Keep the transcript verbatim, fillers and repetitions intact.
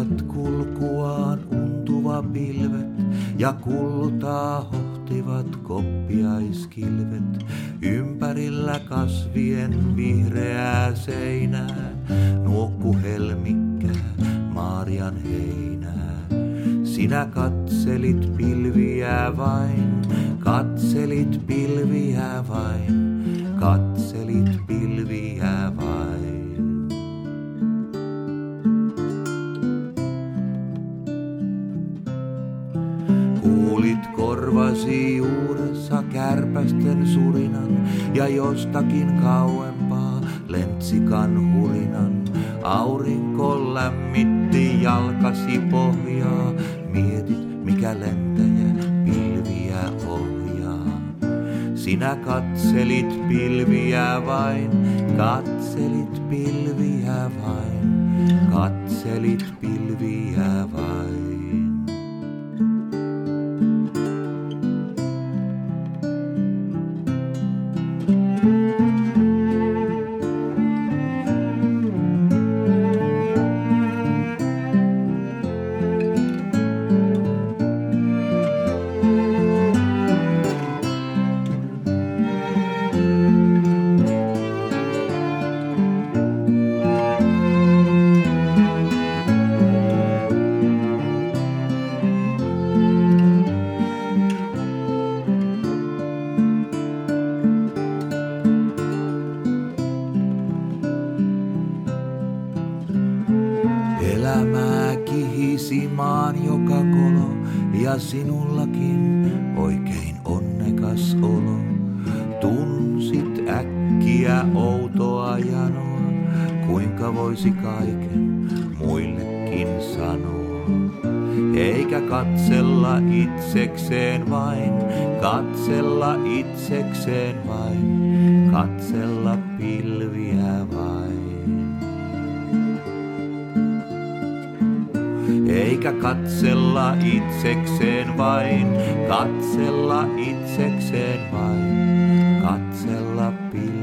Jatkoivat kulkuaan untuva pilvet ja kultaa hohtivat koppiaiskilvet. Ympärillä kasvien vihreää seinää nuokku helmikkää Maarian heinää. Sinä katselit pilviä vain, katselit pilviä vain, katselit pilviä vain. Kuulit korvasi juuressa kärpästen surinan ja jostakin kauempaa lentsikan hurinan. Aurinko lämmitti jalkasi pohjaa, mietit mikä lentäjä pilviä ohjaa. Sinä katselit pilviä vain, katselit pilviä vain, katselit pilviä vain. Elämää kihisi maan joka kolo ja sinullakin oikein onnekas olo. Tunsit äkkiä outoa janoa, kuinka voisi kaiken muillekin sanoa. Eikä katsella itsekseen vain, katsella itsekseen vain, katsella pilviä vain. Eikä katsella itsekseen vain, katsella itsekseen vain, katsella pilviä.